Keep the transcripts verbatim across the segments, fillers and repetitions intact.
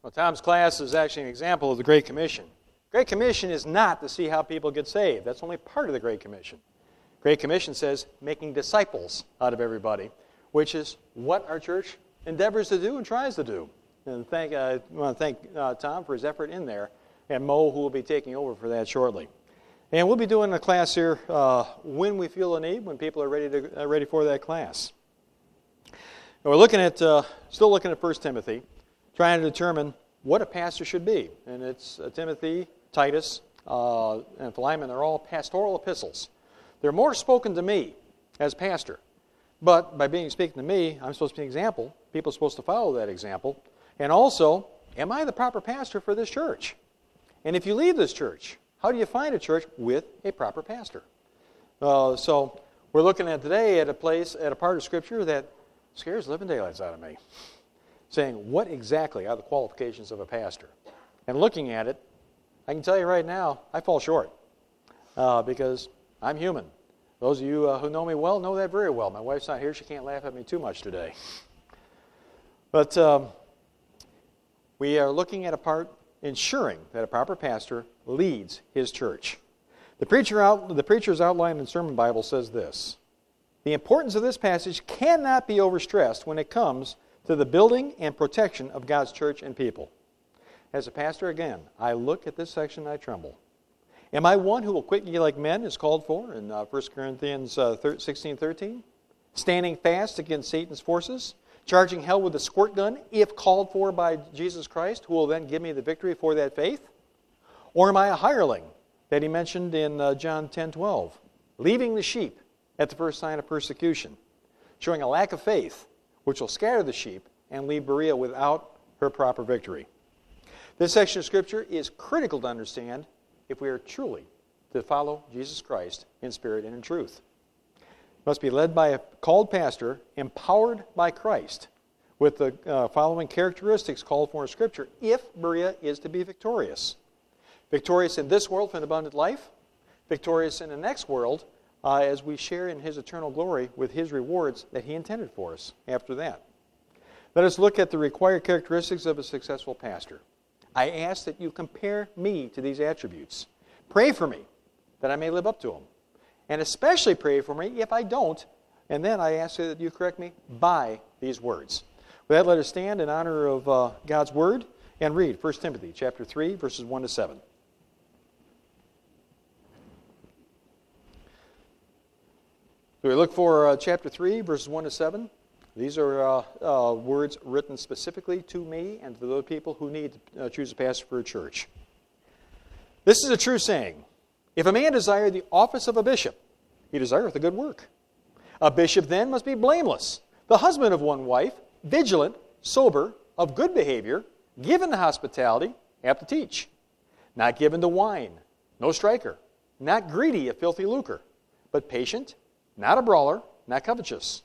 Well, Tom's class is actually an example of the Great Commission. Great Commission is not to see how people get saved. That's only part of the Great Commission. Great Commission says making disciples out of everybody, which is what our church endeavors to do and tries to do. And thank, uh, I want to thank uh, Tom for his effort in there, and Mo, who will be taking over for that shortly. And we'll be doing a class here uh, when we feel a need, when people are ready to uh, ready for that class. And we're looking at, uh, still looking at First Timothy, trying to determine what a pastor should be. And it's uh, Timothy, Titus, uh, and Philemon. They're all pastoral epistles. They're more spoken to me as pastor. But by being speaking to me, I'm supposed to be an example. People are supposed to follow that example. And also, am I the proper pastor for this church? And if you leave this church, how do you find a church with a proper pastor? Uh, so we're looking at today at a place, at a part of Scripture that scares living daylights out of me. Saying, what exactly are the qualifications of a pastor? And looking at it, I can tell you right now, I fall short. Uh, because I'm human. Those of you uh, who know me well know that very well. My wife's not here. She can't laugh at me too much today. But um, we are looking at a part ensuring that a proper pastor leads his church. The preacher out, the preacher's outline in Sermon Bible says this: the importance of this passage cannot be overstressed when it comes to the building and protection of God's church and people. As a pastor, again, I look at this section and I tremble. Am I one who will quit ye like men, is called for in uh, First Corinthians uh, sixteen thirteen? Standing fast against Satan's forces, charging hell with a squirt gun, if called for by Jesus Christ, who will then give me the victory for that faith? Or am I a hireling that he mentioned in uh, John ten twelve, leaving the sheep at the first sign of persecution, showing a lack of faith, which will scatter the sheep and leave Berea without her proper victory? This section of Scripture is critical to understand if we are truly to follow Jesus Christ in spirit and in truth. Must be led by a called pastor, empowered by Christ, with the uh, following characteristics called for in Scripture, if Berea is to be victorious. Victorious in this world for an abundant life, victorious in the next world uh, as we share in His eternal glory with His rewards that He intended for us after that. Let us look at the required characteristics of a successful pastor. I ask that you compare me to these attributes. Pray for me that I may live up to them. And especially pray for me if I don't. And then I ask that you correct me by these words. With that, let us stand in honor of uh, God's Word and read First Timothy chapter three, verses one to seven. So we look for uh, chapter three, verses one to seven. These are uh, uh, words written specifically to me and to those people who need to uh, choose a pastor for a church. This is a true saying. If a man desire the office of a bishop, he desireth a good work. A bishop then must be blameless, the husband of one wife, vigilant, sober, of good behavior, given to hospitality, apt to teach, not given to wine, no striker, not greedy of filthy lucre, but patient, not a brawler, not covetous.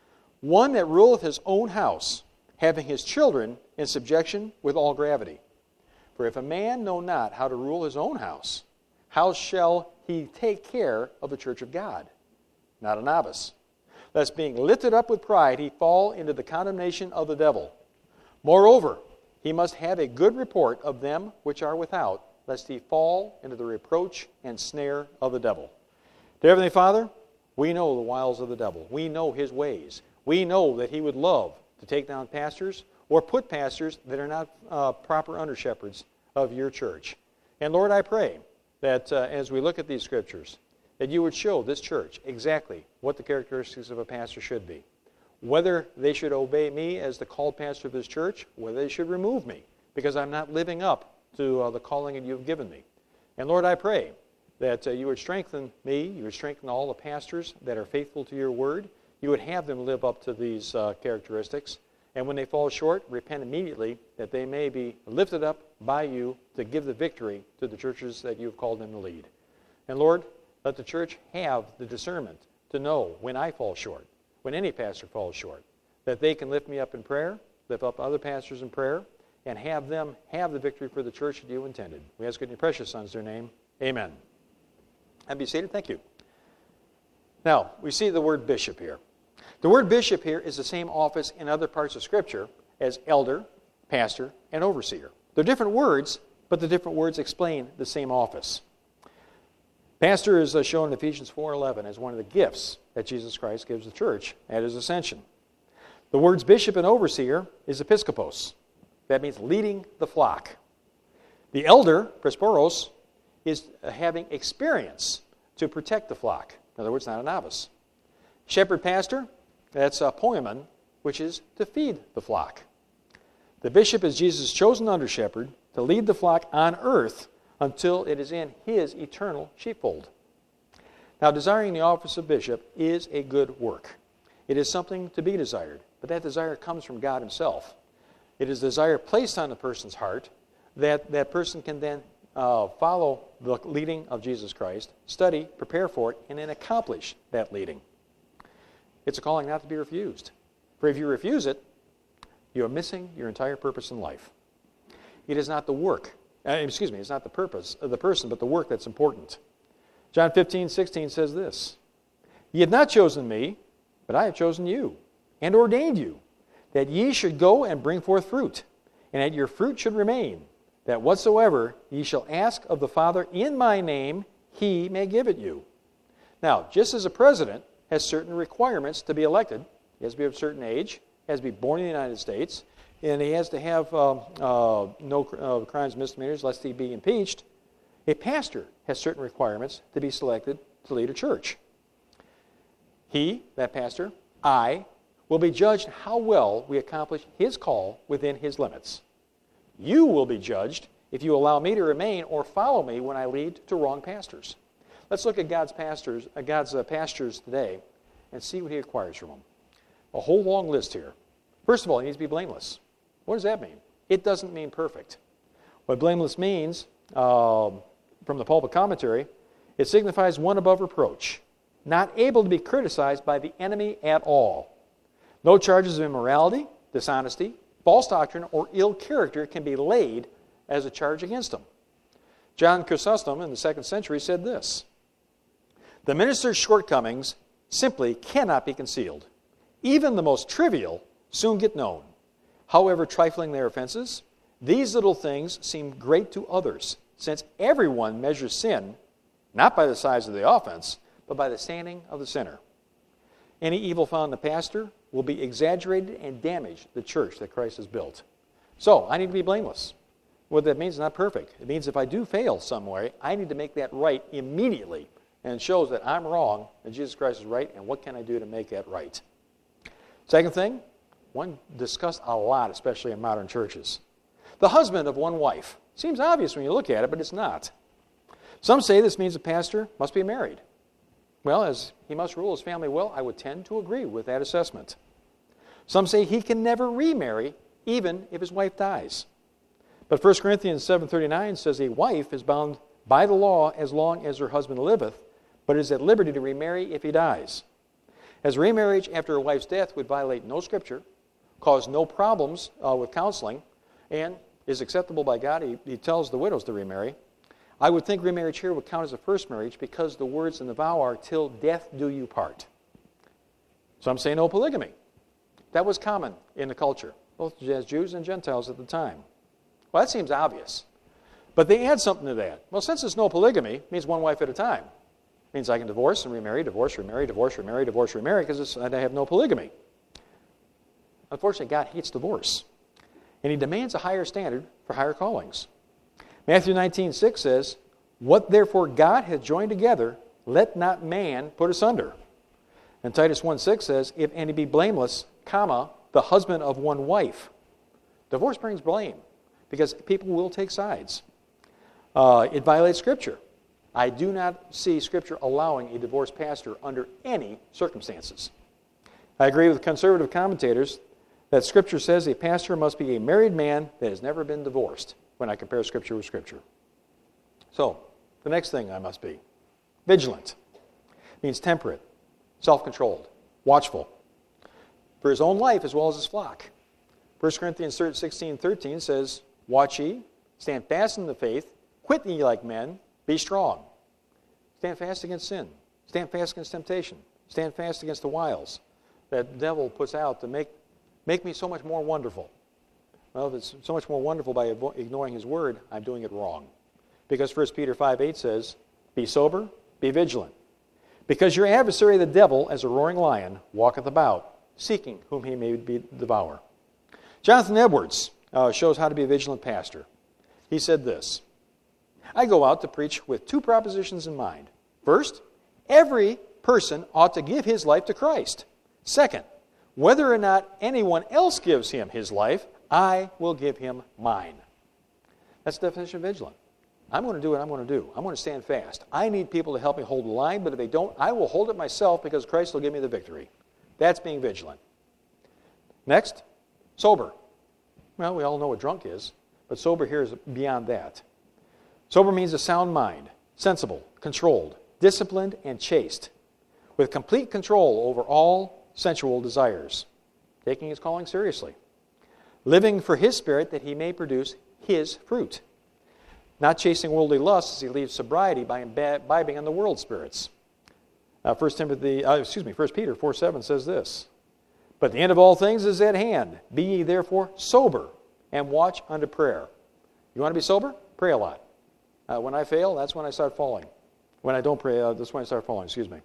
One that ruleth his own house, having his children in subjection with all gravity. For if a man know not how to rule his own house, how shall he take care of the church of God? Not a novice. Lest being lifted up with pride, he fall into the condemnation of the devil. Moreover, he must have a good report of them which are without, lest he fall into the reproach and snare of the devil. Dear Heavenly Father, we know the wiles of the devil. We know his ways. We know that he would love to take down pastors or put pastors that are not uh, proper under-shepherds of your church. And Lord, I pray that uh, as we look at these scriptures, that you would show this church exactly what the characteristics of a pastor should be. Whether they should obey me as the called pastor of this church, whether they should remove me because I'm not living up to uh, the calling that you've given me. And Lord, I pray that uh, you would strengthen me, you would strengthen all the pastors that are faithful to your word. You would have them live up to these uh, characteristics. And when they fall short, repent immediately that they may be lifted up by you to give the victory to the churches that you've called them to lead. And Lord, let the church have the discernment to know when I fall short, when any pastor falls short, that they can lift me up in prayer, lift up other pastors in prayer, and have them have the victory for the church that you intended. We ask it in your precious Son's their name. Amen. And be seated. Thank you. Now, we see the word bishop here. The word bishop here is the same office in other parts of Scripture as elder, pastor, and overseer. They're different words, but the different words explain the same office. Pastor is uh, shown in Ephesians four eleven as one of the gifts that Jesus Christ gives the church at his ascension. The words bishop and overseer is episkopos. That means leading the flock. The elder, presbyteros, is having experience to protect the flock. In other words, not a novice. Shepherd pastor, that's a poimen, which is to feed the flock. The bishop is Jesus' chosen under shepherd to lead the flock on earth until it is in his eternal sheepfold. Now, desiring the office of bishop is a good work. It is something to be desired, but that desire comes from God himself. It is desire placed on the person's heart that that person can then uh, follow the leading of Jesus Christ, study, prepare for it, and then accomplish that leading. It's a calling not to be refused. For if you refuse it, you are missing your entire purpose in life. It is not the work, uh, excuse me, it's not the purpose of the person, but the work that's important. John fifteen sixteen says this, "Ye have not chosen me, but I have chosen you, and ordained you, that ye should go and bring forth fruit, and that your fruit should remain, that whatsoever ye shall ask of the Father in my name, he may give it you." Now, just as a president has certain requirements to be elected, he has to be of a certain age, he has to be born in the United States, and he has to have uh, uh, no uh, crimes, misdemeanors, lest he be impeached, a pastor has certain requirements to be selected to lead a church. He, that pastor, I, will be judged how well we accomplish his call within his limits. You will be judged if you allow me to remain or follow me when I lead to wrong pastors. Let's look at God's pastors, uh, God's uh, pastors today and see what he requires from them. A whole long list here. First of all, he needs to be blameless. What does that mean? It doesn't mean perfect. What blameless means, uh, from the pulpit commentary, it signifies one above reproach, not able to be criticized by the enemy at all. No charges of immorality, dishonesty, false doctrine, or ill character can be laid as a charge against him. John Chrysostom in the second century said this, "The minister's shortcomings simply cannot be concealed. Even the most trivial soon get known. However trifling their offenses, these little things seem great to others, since everyone measures sin, not by the size of the offense, but by the standing of the sinner. Any evil found in the pastor will be exaggerated and damage the church that Christ has built." So, I need to be blameless. What that means is not perfect. It means if I do fail some way, I need to make that right immediately. And it shows that I'm wrong and Jesus Christ is right, and what can I do to make that right? Second thing, one discussed a lot, especially in modern churches. The husband of one wife. Seems obvious when you look at it, but it's not. Some say this means the pastor must be married. Well, as he must rule his family well, I would tend to agree with that assessment. Some say he can never remarry, even if his wife dies. But First Corinthians seven thirty-nine says a wife is bound by the law as long as her husband liveth, but is at liberty to remarry if he dies. As remarriage after a wife's death would violate no scripture, cause no problems uh, with counseling, and is acceptable by God, he, he tells the widows to remarry. I would think remarriage here would count as a first marriage because the words in the vow are, "Till death do you part." Some say no polygamy. That was common in the culture, both as Jews and Gentiles at the time. Well, that seems obvious. But they add something to that. Well, since it's no polygamy, it means one wife at a time. It means I can divorce and remarry, divorce, remarry, divorce, remarry, divorce, remarry, because I have no polygamy. Unfortunately, God hates divorce. And he demands a higher standard for higher callings. Matthew nineteen six says, "What therefore God hath joined together, let not man put asunder." And Titus one six says, "If any be blameless, comma, the husband of one wife." Divorce brings blame because people will take sides. Uh, it violates Scripture. I do not see Scripture allowing a divorced pastor under any circumstances. I agree with conservative commentators that Scripture says a pastor must be a married man that has never been divorced when I compare Scripture with Scripture. So, the next thing I must be, vigilant. It means temperate, self-controlled, watchful, for his own life as well as his flock. First Corinthians sixteen thirteen says, "Watch ye, stand fast in the faith, quit ye like men, be strong." Stand fast against sin. Stand fast against temptation. Stand fast against the wiles that the devil puts out to make, make me so much more wonderful. Well, if it's so much more wonderful by avo- ignoring his word, I'm doing it wrong. Because First Peter five eight says, be sober, be vigilant. Because your adversary the devil, as a roaring lion, walketh about, seeking whom he may be devour. Jonathan Edwards uh, shows how to be a vigilant pastor. He said this, I go out to preach with two propositions in mind. First, every person ought to give his life to Christ. Second, whether or not anyone else gives him his life, I will give him mine. That's the definition of vigilant. I'm going to do what I'm going to do. I'm going to stand fast. I need people to help me hold the line, but if they don't, I will hold it myself because Christ will give me the victory. That's being vigilant. Next, sober. Well, we all know what drunk is, but sober here is beyond that. Sober means a sound mind, sensible, controlled, disciplined, and chaste, with complete control over all sensual desires, taking his calling seriously, living for his Spirit that he may produce his fruit, not chasing worldly lusts as he leaves sobriety by imbibing on the world spirits. Uh, First Timothy, uh, excuse me, First Peter four seven says this, but the end of all things is at hand. Be ye therefore sober and watch unto prayer. You want to be sober? Pray a lot. Uh, when I fail, that's when I start falling. When I don't pray, uh, that's when I start falling, excuse me.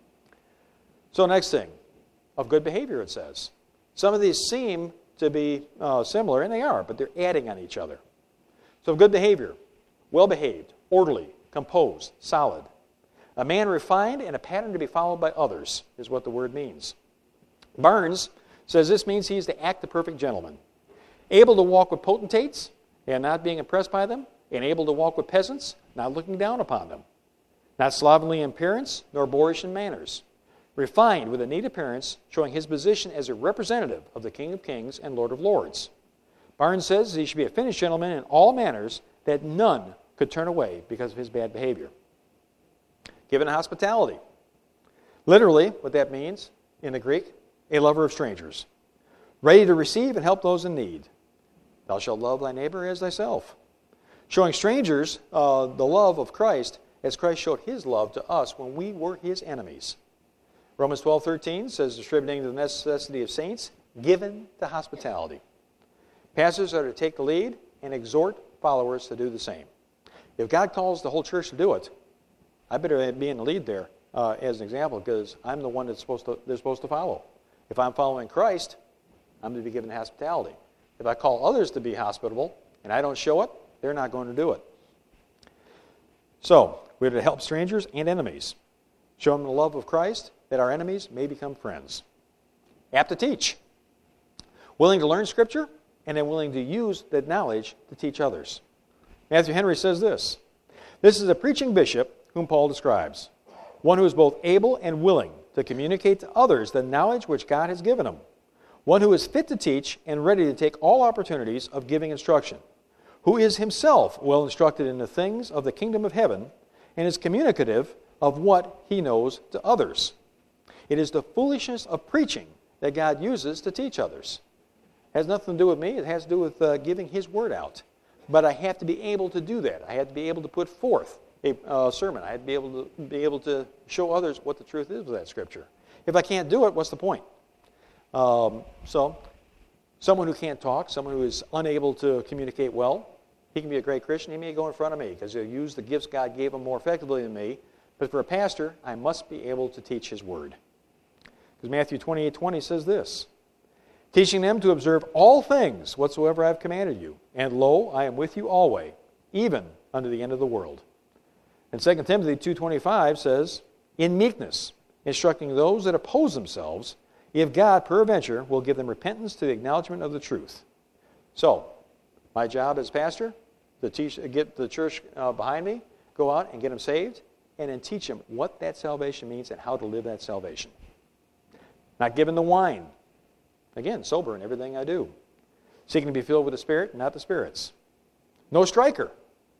So next thing, of good behavior, it says. Some of these seem to be uh, similar, and they are, but they're adding on each other. So good behavior, well-behaved, orderly, composed, solid. A man refined and a pattern to be followed by others is what the word means. Barnes says this means he's to act the perfect gentleman. Able to walk with potentates and not being impressed by them, and able to walk with peasants, not looking down upon them. Not slovenly in appearance, nor boorish in manners. Refined with a neat appearance, showing his position as a representative of the King of Kings and Lord of Lords. Barnes says he should be a finished gentleman in all manners, that none could turn away because of his bad behavior. Given hospitality. Literally, what that means in the Greek, a lover of strangers. Ready to receive and help those in need. Thou shalt love thy neighbor as thyself. Showing strangers uh, the love of Christ as Christ showed his love to us when we were his enemies. Romans twelve thirteen says, distributing the necessity of saints, given to hospitality. Pastors are to take the lead and exhort followers to do the same. If God calls the whole church to do it, I better be in the lead there uh, as an example, because I'm the one that's supposed to, they're supposed to follow. If I'm following Christ, I'm to be given hospitality. If I call others to be hospitable and I don't show it, they're not going to do it. So, we're to help strangers and enemies. Show them the love of Christ, that our enemies may become friends. Apt to teach. Willing to learn Scripture, and then willing to use that knowledge to teach others. Matthew Henry says this, this is a preaching bishop whom Paul describes, one who is both able and willing to communicate to others the knowledge which God has given him, one who is fit to teach and ready to take all opportunities of giving instruction, who is himself well instructed in the things of the kingdom of heaven, and is communicative of what he knows to others. It is the foolishness of preaching that God uses to teach others. It has nothing to do with me. It has to do with uh, giving his word out. But I have to be able to do that. I have to be able to put forth a uh, sermon. I have to be able to be able to show others what the truth is of that Scripture. If I can't do it, what's the point? Um, so, someone who can't talk, someone who is unable to communicate well, he can be a great Christian. He may go in front of me because he'll use the gifts God gave him more effectively than me. But for a pastor, I must be able to teach his word. Because Matthew twenty-eight twenty says this, teaching them to observe all things whatsoever I have commanded you. And lo, I am with you always, even unto the end of the world. And Second Timothy two twenty-five says, in meekness, instructing those that oppose themselves, if God peradventure will give them repentance to the acknowledgement of the truth. So, my job as pastor, to teach, get the church uh, behind me, go out and get them saved, and then teach them what that salvation means and how to live that salvation. Not given the wine. Again, sober in everything I do. Seeking to be filled with the Spirit, not the spirits. No striker.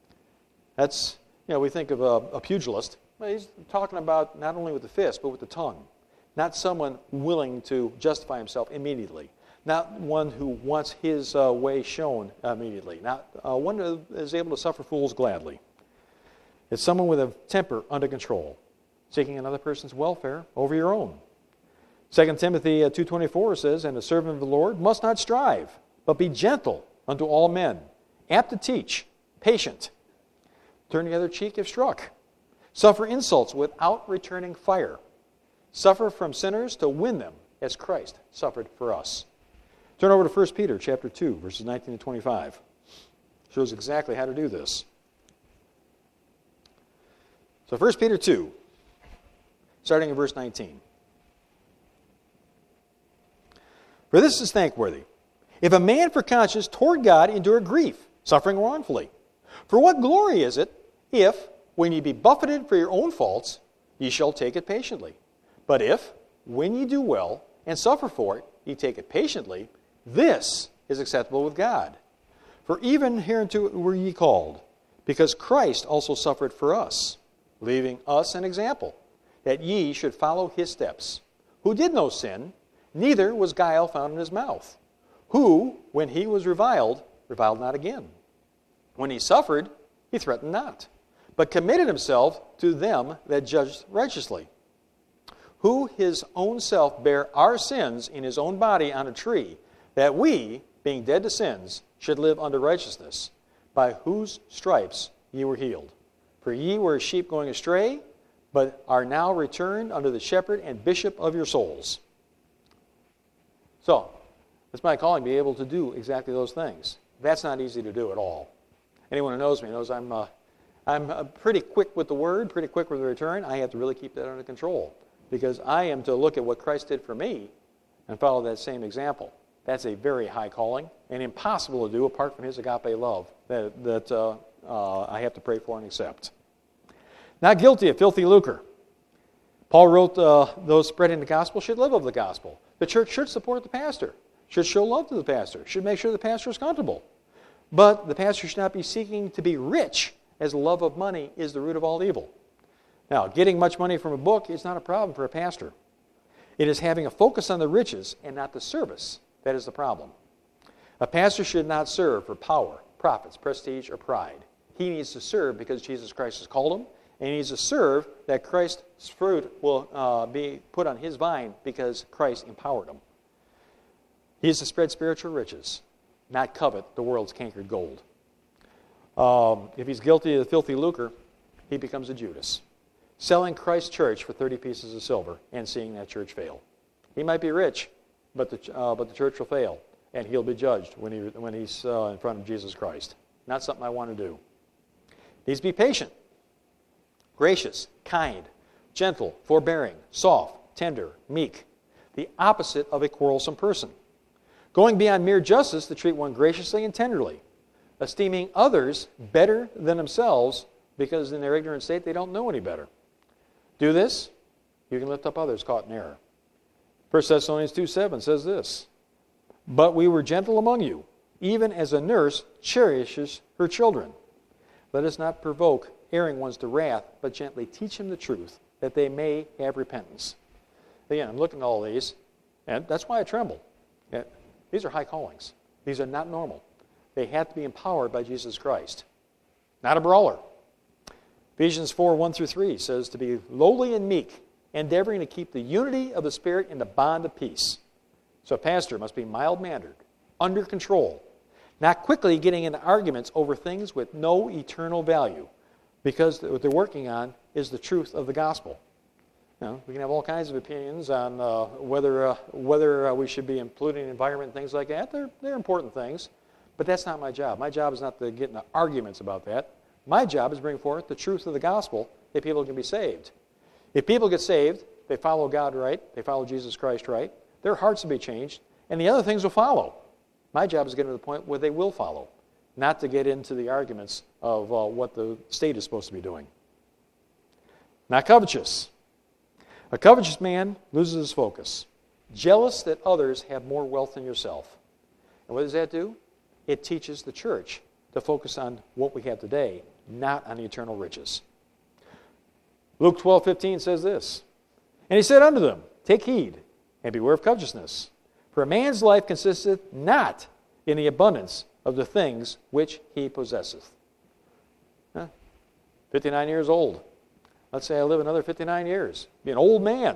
That's, you know, we think of a, a pugilist. Well, he's talking about not only with the fist, but with the tongue. Not someone willing to justify himself immediately. Not one who wants his uh, way shown immediately. Not uh, one who is able to suffer fools gladly. It's someone with a temper under control, seeking another person's welfare over your own. Second Timothy two twenty-four says, and the servant of the Lord must not strive, but be gentle unto all men, apt to teach, patient, turn the other cheek if struck, suffer insults without returning fire, suffer from sinners to win them as Christ suffered for us. Turn over to First Peter chapter two, verses nineteen to twenty-five. Shows exactly how to do this. So First Peter two, starting in verse nineteen. For this is thankworthy, if a man for conscience toward God endure grief, suffering wrongfully. For what glory is it, if, when ye be buffeted for your own faults, ye shall take it patiently? But if, when ye do well, and suffer for it, ye take it patiently, this is acceptable with God. For even hereunto were ye called, because Christ also suffered for us, leaving us an example, that ye should follow his steps, who did no sin, neither was guile found in his mouth, who, when he was reviled, reviled not again. When he suffered, he threatened not, but committed himself to them that judged righteously, who his own self bare our sins in his own body on a tree, that we, being dead to sins, should live unto righteousness, by whose stripes ye were healed. For ye were as sheep going astray, but are now returned unto the shepherd and bishop of your souls. So, it's my calling to be able to do exactly those things. That's not easy to do at all. Anyone who knows me knows I'm uh, I'm uh, pretty quick with the word, pretty quick with the return. I have to really keep that under control, because I am to look at what Christ did for me and follow that same example. That's a very high calling and impossible to do apart from his agape love that, that uh, uh, I have to pray for and accept. Not guilty of filthy lucre. Paul wrote, uh, those spreading the gospel should live of the gospel. The church should support the pastor, should show love to the pastor, should make sure the pastor is comfortable. But the pastor should not be seeking to be rich, as the love of money is the root of all evil. Now, getting much money from a book is not a problem for a pastor. It is having a focus on the riches and not the service that is the problem. A pastor should not serve for power, profits, prestige, or pride. He needs to serve because Jesus Christ has called him, and he needs to serve that Christ's fruit will uh, be put on his vine because Christ empowered him. He is to spread spiritual riches, not covet the world's cankered gold. Um, if he's guilty of filthy lucre, he becomes a Judas, selling Christ's church for thirty pieces of silver and seeing that church fail. He might be rich, but the, uh, but the church will fail, and he'll be judged when, he, when he's uh, in front of Jesus Christ. Not something I want to do. Needs to be patient, gracious, kind, gentle, forbearing, soft, tender, meek, the opposite of a quarrelsome person. Going beyond mere justice to treat one graciously and tenderly, esteeming others better than themselves because in their ignorant state they don't know any better. Do this, you can lift up others caught in error. First Thessalonians two seven says this, but we were gentle among you, even as a nurse cherishes her children. Let us not provoke erring ones to wrath, but gently teach them the truth, that they may have repentance. Again, I'm looking at all these, and that's why I tremble. These are high callings. These are not normal. They have to be empowered by Jesus Christ. Not a brawler. Ephesians four, one through three says to be lowly and meek, endeavoring to keep the unity of the Spirit in the bond of peace. So a pastor must be mild-mannered, under control, not quickly getting into arguments over things with no eternal value, because what they're working on is the truth of the gospel. You know, we can have all kinds of opinions on uh, whether uh, whether uh, we should be including the environment and things like that. They're, they're important things, but that's not my job. My job is not to get into arguments about that. My job is to bring forth the truth of the gospel that people can be saved. If people get saved, they follow God right, they follow Jesus Christ right, their hearts will be changed, and the other things will follow. My job is to get to the point where they will follow, not to get into the arguments of uh, what the state is supposed to be doing. Not covetous. A covetous man loses his focus, jealous that others have more wealth than yourself. And what does that do? It teaches the church to focus on what we have today, not on the eternal riches. Luke twelve fifteen says this, and he said unto them, take heed, and beware of covetousness. For a man's life consisteth not in the abundance of the things which he possesseth. Huh? fifty-nine years old. Let's say I live another fifty-nine years. Be an old man.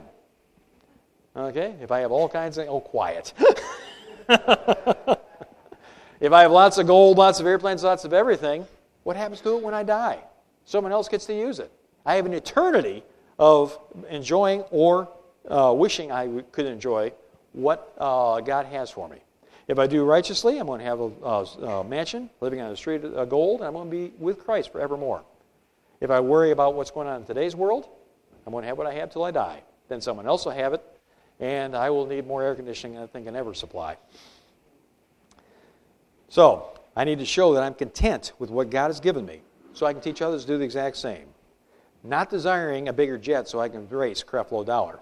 Okay? If I have all kinds of... Oh, quiet. If I have lots of gold, lots of airplanes, lots of everything, what happens to it when I die? Someone else gets to use it. I have an eternity of enjoying or uh, wishing I w- could enjoy what uh, God has for me. If I do righteously, I'm going to have a, a, a mansion, living on the street of gold, and I'm going to be with Christ forevermore. If I worry about what's going on in today's world, I'm going to have what I have till I die. Then someone else will have it, and I will need more air conditioning than I think can ever supply. So, I need to show that I'm content with what God has given me, so I can teach others to do the exact same. Not desiring a bigger jet so I can race Creflo Dollar.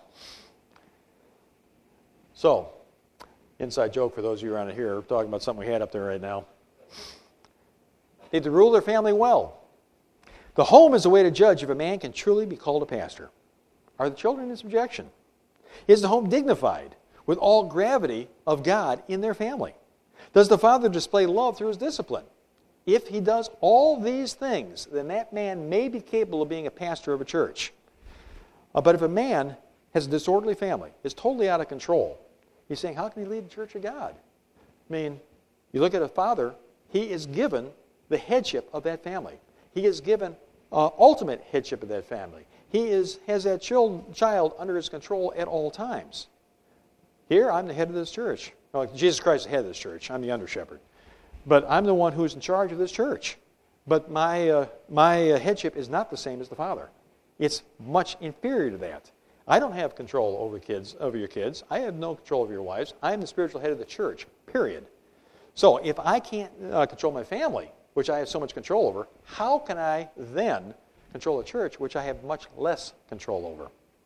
So, inside joke for those of you around here, we're talking about something we had up there right now. Need to rule their family well. The home is a way to judge if a man can truly be called a pastor. Are the children in subjection? Is the home dignified with all gravity of God in their family? Does the father display love through his discipline? If he does all these things, then that man may be capable of being a pastor of a church. Uh, but if a man has a disorderly family, is totally out of control, he's saying, how can he lead the church of God? I mean, you look at a father, he is given the headship of that family. He is given uh, ultimate headship of that family. He is has that child, child under his control at all times. Here, I'm the head of this church. Well, Jesus Christ is the head of this church. I'm the under shepherd. But I'm the one who's in charge of this church. But my uh, my uh, headship is not the same as the Father. It's much inferior to that. I don't have control over kids, over your kids. I have no control over your wives. I am the spiritual head of the church, period. So if I can't uh, control my family, which I have so much control over, how can I then control a church which I have much less control over?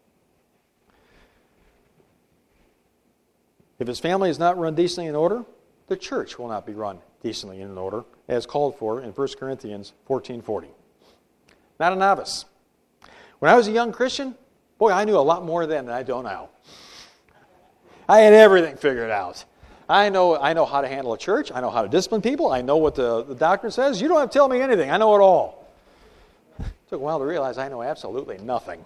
If his family is not run decently in order, the church will not be run decently in order, as called for in First Corinthians fourteen forty. Not a novice. When I was a young Christian, boy, I knew a lot more then than I do now. I had everything figured out. I know I know how to handle a church. I know how to discipline people. I know what the, the doctrine says. You don't have to tell me anything. I know it all. It took a while to realize I know absolutely nothing.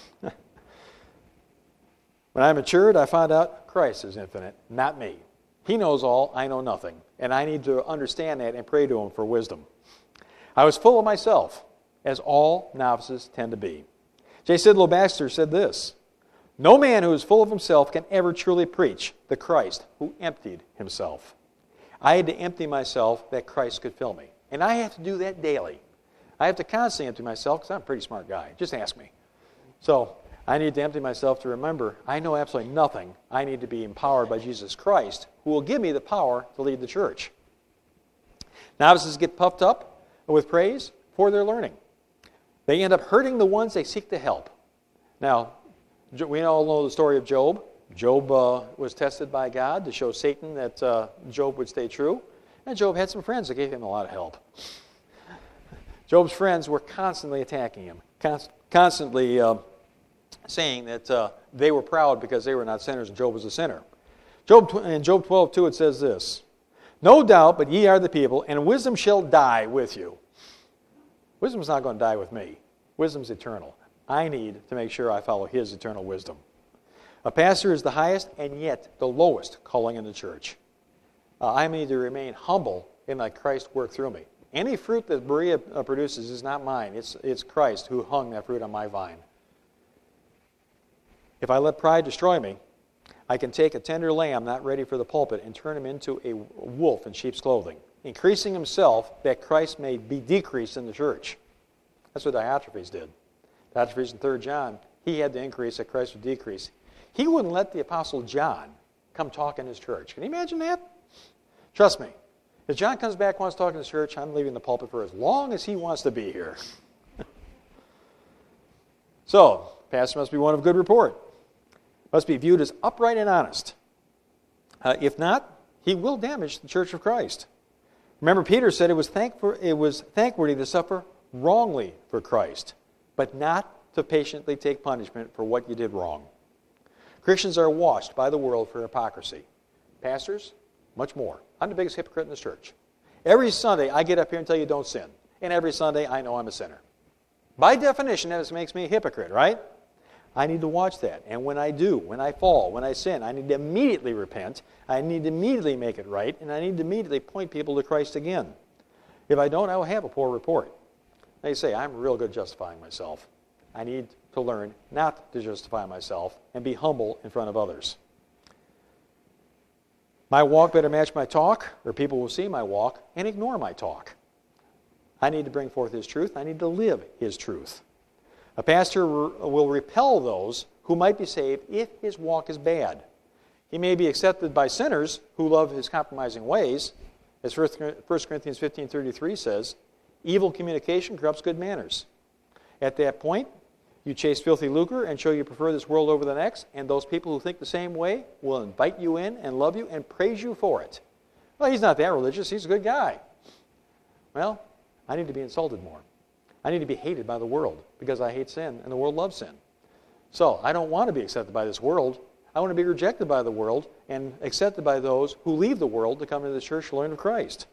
When I matured, I found out Christ is infinite, not me. He knows all, I know nothing. And I need to understand that and pray to Him for wisdom. I was full of myself, as all novices tend to be. J. Sidlow Baxter said this, no man who is full of himself can ever truly preach the Christ who emptied himself. I had to empty myself that Christ could fill me. And I have to do that daily. I have to constantly empty myself because I'm a pretty smart guy. Just ask me. So I need to empty myself to remember I know absolutely nothing. I need to be empowered by Jesus Christ, who will give me the power to lead the church. Novices get puffed up with praise for their learning. They end up hurting the ones they seek to help. Now, we all know the story of Job. Job uh, was tested by God to show Satan that uh, Job would stay true. And Job had some friends that gave him a lot of help. Job's friends were constantly attacking him, const- constantly uh, saying that uh, they were proud because they were not sinners and Job was a sinner. Job in Job twelve two it says this, no doubt, but ye are the people, and wisdom shall die with you. Wisdom's not going to die with me. Wisdom's eternal. I need to make sure I follow His eternal wisdom. A pastor is the highest and yet the lowest calling in the church. Uh, I need to remain humble and let Christ work through me. Any fruit that Berea uh, produces is not mine. It's, it's Christ who hung that fruit on my vine. If I let pride destroy me, I can take a tender lamb not ready for the pulpit and turn him into a wolf in sheep's clothing, increasing himself that Christ may be decreased in the church. That's what Diotrephes did. Diotrephes in Third John, he had to increase that Christ would decrease. He wouldn't let the Apostle John come talk in his church. Can you imagine that? Trust me. If John comes back and wants to talk in his church, I'm leaving the pulpit for as long as he wants to be here. So, pastor must be one of good report. Must be viewed as upright and honest. Uh, if not, he will damage the church of Christ. Remember, Peter said it was, thankful, it was thankworthy to suffer wrongly for Christ, but not to patiently take punishment for what you did wrong. Christians are washed by the world for hypocrisy. Pastors, much more. I'm the biggest hypocrite in this church. Every Sunday, I get up here and tell you don't sin. And every Sunday, I know I'm a sinner. By definition, that makes me a hypocrite, right? I need to watch that. And when I do, when I fall, when I sin, I need to immediately repent. I need to immediately make it right. And I need to immediately point people to Christ again. If I don't, I will have a poor report. They say, I'm real good at justifying myself. I need to learn not to justify myself and be humble in front of others. My walk better match my talk, or people will see my walk and ignore my talk. I need to bring forth His truth. I need to live His truth. A pastor will repel those who might be saved if his walk is bad. He may be accepted by sinners who love his compromising ways, as First Corinthians fifteen thirty-three says, evil communication corrupts good manners. At that point, you chase filthy lucre and show you prefer this world over the next, and those people who think the same way will invite you in and love you and praise you for it. Well, he's not that religious. He's a good guy. Well, I need to be insulted more. I need to be hated by the world because I hate sin and the world loves sin. So I don't want to be accepted by this world. I want to be rejected by the world and accepted by those who leave the world to come into the church to learn of Christ.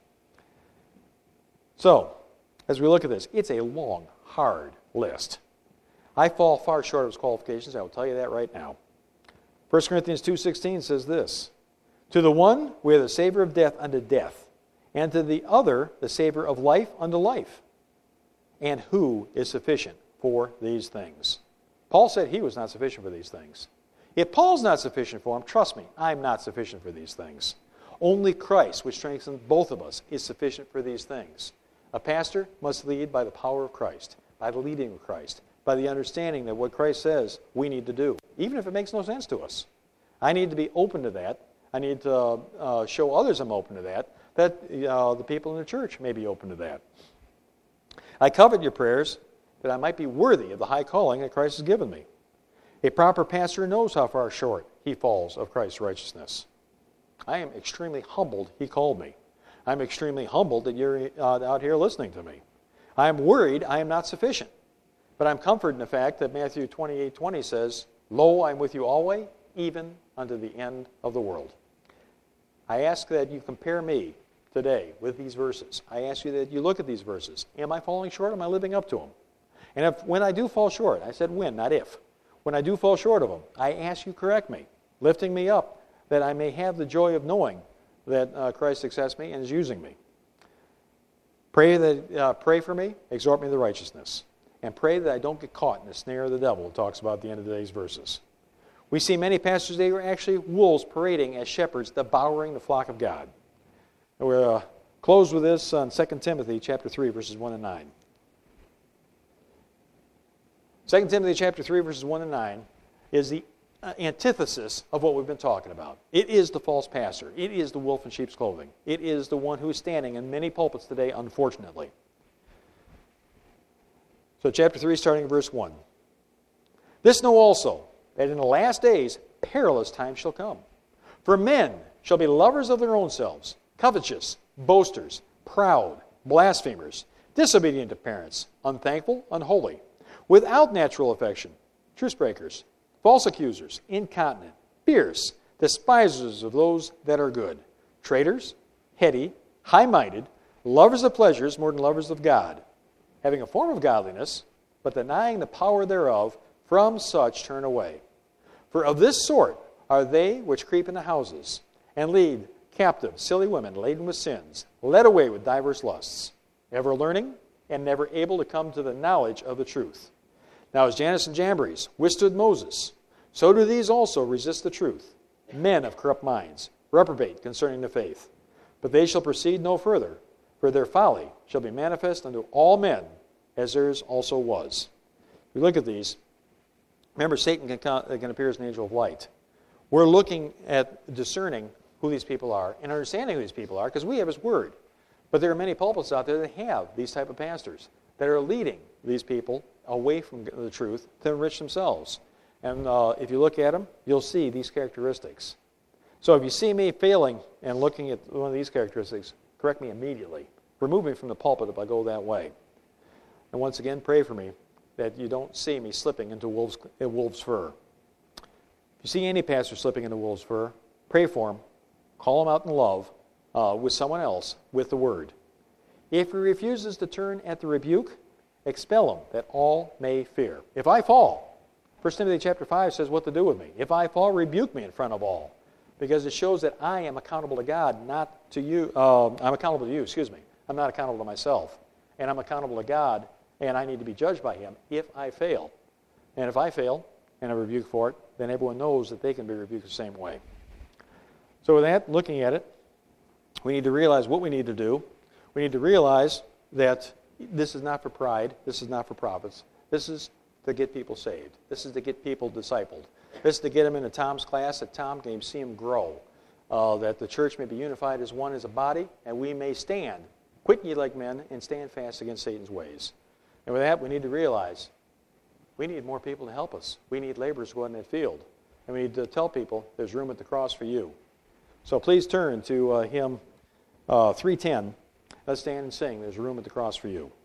So, as we look at this, it's a long, hard list. I fall far short of his qualifications. I will tell you that right now. First Corinthians two sixteen says this, to the one we are the Savior of death unto death, and to the other the Savior of life unto life. And who is sufficient for these things? Paul said he was not sufficient for these things. If Paul's not sufficient for them, trust me, I'm not sufficient for these things. Only Christ, which strengthens both of us, is sufficient for these things. A pastor must lead by the power of Christ, by the leading of Christ, by the understanding that what Christ says we need to do, even if it makes no sense to us. I need to be open to that. I need to uh, show others I'm open to that, that uh, the people in the church may be open to that. I covet your prayers that I might be worthy of the high calling that Christ has given me. A proper pastor knows how far short he falls of Christ's righteousness. I am extremely humbled he called me. I'm extremely humbled that you're uh, out here listening to me. I'm worried I am not sufficient. But I'm comforted in the fact that Matthew twenty-eight twenty says, lo, I am with you always, even unto the end of the world. I ask that you compare me today with these verses. I ask you that you look at these verses. Am I falling short? Am I living up to them? And if when I do fall short, I said when, not if. When I do fall short of them, I ask you correct me, lifting me up, that I may have the joy of knowing that uh, Christ accepts me and is using me. Pray that uh, pray for me, exhort me to righteousness, and pray that I don't get caught in the snare of the devil. It talks about at the end of today's verses. We see many pastors today who are actually wolves parading as shepherds, devouring the flock of God. And we'll uh, close with this on Second Timothy chapter three, verses one and nine. Second Timothy chapter three, verses one and nine is the uh, antithesis of what we've been talking about. It is the false pastor. It is the wolf in sheep's clothing. It is the one who is standing in many pulpits today, unfortunately. So chapter three, starting in verse one. This know also, that in the last days perilous times shall come. For men shall be lovers of their own selves, covetous, boasters, proud, blasphemers, disobedient to parents, unthankful, unholy, without natural affection, truce breakers, false accusers, incontinent, fierce, despisers of those that are good, traitors, heady, high-minded, lovers of pleasures more than lovers of God, having a form of godliness, but denying the power thereof, from such turn away. For of this sort are they which creep into houses, and lead captive silly women laden with sins, led away with diverse lusts, ever learning, and never able to come to the knowledge of the truth. Now as Jannes and Jambres withstood Moses, so do these also resist the truth, men of corrupt minds, reprobate concerning the faith. But they shall proceed no further, for their folly shall be manifest unto all men, as theirs also was. We look at these. Remember, Satan can, can appear as an angel of light. We're looking at discerning who these people are and understanding who these people are because we have His Word. But there are many pulpits out there that have these type of pastors that are leading these people away from the truth to enrich themselves. And uh, if you look at them, you'll see these characteristics. So if you see me failing and looking at one of these characteristics, correct me immediately. Remove me from the pulpit if I go that way. And once again, pray for me that you don't see me slipping into wolf's, uh, wolf's fur. If you see any pastor slipping into wolf's fur, pray for him, call him out in love uh, with someone else with the Word. If he refuses to turn at the rebuke, expel him, that all may fear. If I fall, First Timothy chapter five says what to do with me. If I fall, rebuke me in front of all. Because it shows that I am accountable to God, not to you. Uh, I'm accountable to you, excuse me. I'm not accountable to myself. And I'm accountable to God, and I need to be judged by Him if I fail. And if I fail, and I'm rebuked for it, then everyone knows that they can be rebuked the same way. So with that, looking at it, we need to realize what we need to do. We need to realize that this is not for pride. This is not for profits. This is to get people saved. This is to get people discipled. This is to get them into Tom's class, that Tom can see him grow, uh, that the church may be unified as one as a body, and we may stand, quit ye like men, and stand fast against Satan's ways. And with that, we need to realize we need more people to help us. We need laborers to go out in that field. And we need to tell people there's room at the cross for you. So please turn to uh, hymn uh, three ten. Let's stand and sing. There's room at the cross for you.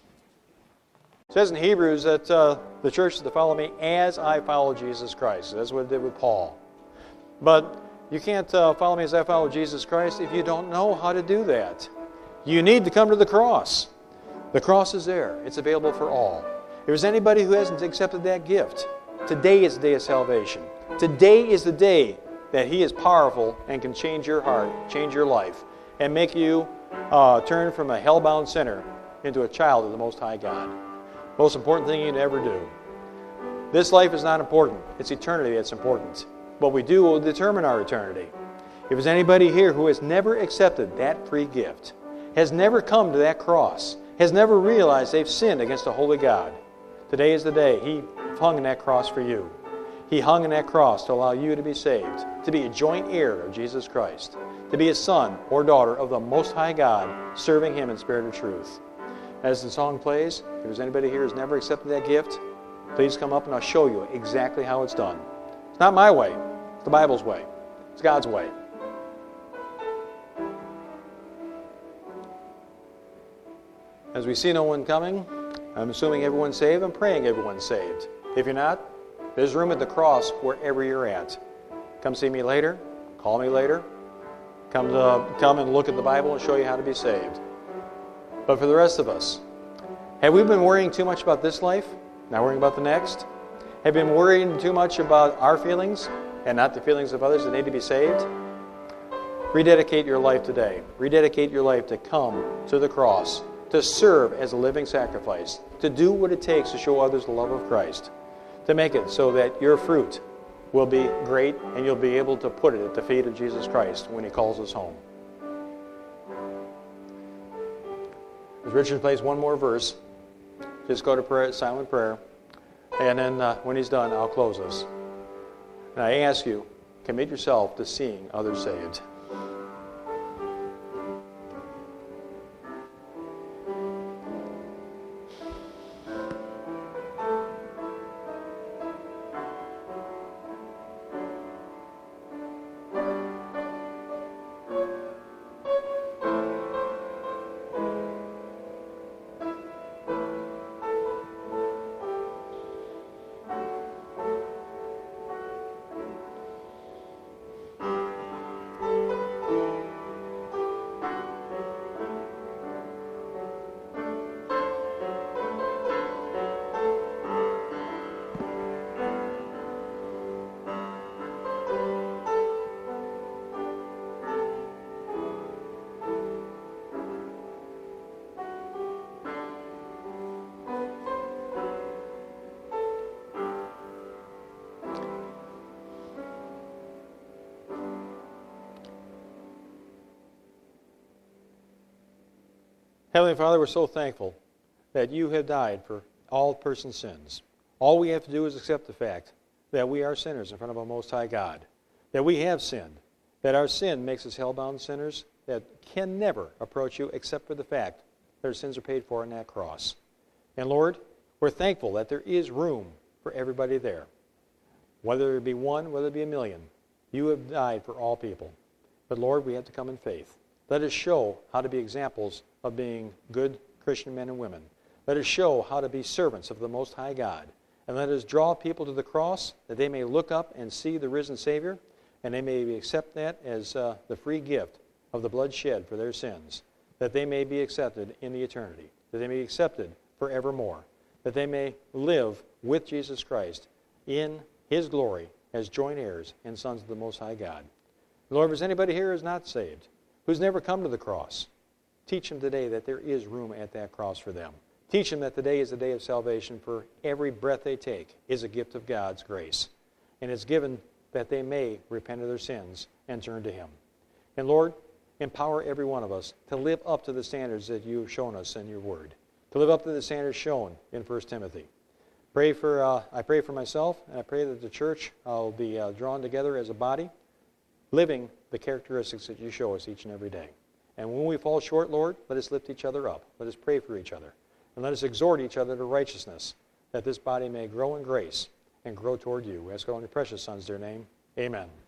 It says in Hebrews that uh, the church is to follow me as I follow Jesus Christ. That's what it did with Paul. But you can't uh, follow me as I follow Jesus Christ if you don't know how to do that. You need to come to the cross. The cross is there. It's available for all. If there's anybody who hasn't accepted that gift, today is the day of salvation. Today is the day that He is powerful and can change your heart, change your life, and make you uh, turn from a hell-bound sinner into a child of the Most High God. Most important thing you can ever do. This life is not important. It's eternity that's important. What we do will determine our eternity. If there's anybody here who has never accepted that free gift, has never come to that cross, has never realized they've sinned against a holy God, today is the day He hung in that cross for you. He hung in that cross to allow you to be saved, to be a joint heir of Jesus Christ, to be a son or daughter of the Most High God, serving Him in spirit and truth. As the song plays, if there's anybody here who's never accepted that gift, please come up and I'll show you exactly how it's done. It's not my way. It's the Bible's way. It's God's way. As we see no one coming, I'm assuming everyone's saved. I'm praying everyone's saved. If you're not, there's room at the cross wherever you're at. Come see me later. Call me later. Come to, come and look at the Bible and show you how to be saved. But for the rest of us, have we been worrying too much about this life, not worrying about the next? Have we been worrying too much about our feelings and not the feelings of others that need to be saved? Rededicate your life today. Rededicate your life to come to the cross, to serve as a living sacrifice, to do what it takes to show others the love of Christ, to make it so that your fruit will be great and you'll be able to put it at the feet of Jesus Christ when He calls us home. As Richard plays one more verse, just go to prayer, silent prayer, and then uh, when he's done, I'll close us. And I ask you, commit yourself to seeing others saved. Heavenly Father, we're so thankful that You have died for all persons' sins. All we have to do is accept the fact that we are sinners in front of a Most High God, that we have sinned, that our sin makes us hell-bound sinners that can never approach You except for the fact that our sins are paid for on that cross. And Lord, we're thankful that there is room for everybody there. Whether it be one, whether it be a million, You have died for all people. But Lord, we have to come in faith. Let us show how to be examples of being good Christian men and women. Let us show how to be servants of the Most High God. And let us draw people to the cross that they may look up and see the risen Savior, and they may accept that as uh, the free gift of the blood shed for their sins, that they may be accepted in the eternity, that they may be accepted forevermore, that they may live with Jesus Christ in his glory as joint heirs and sons of the Most High God. Lord, if there's anybody here who's not saved, who's never come to the cross, teach them today that there is room at that cross for them. Teach them that today is the day of salvation, for every breath they take is a gift of God's grace. And it's given that they may repent of their sins and turn to him. And Lord, empower every one of us to live up to the standards that you have shown us in your word, to live up to the standards shown in First Timothy. Pray for, uh, I pray for myself, and I pray that the church uh, will be uh, drawn together as a body, living the characteristics that you show us each and every day. And when we fall short, Lord, let us lift each other up. Let us pray for each other. And let us exhort each other to righteousness, that this body may grow in grace and grow toward you. We ask all in your precious Son's dear name. Amen.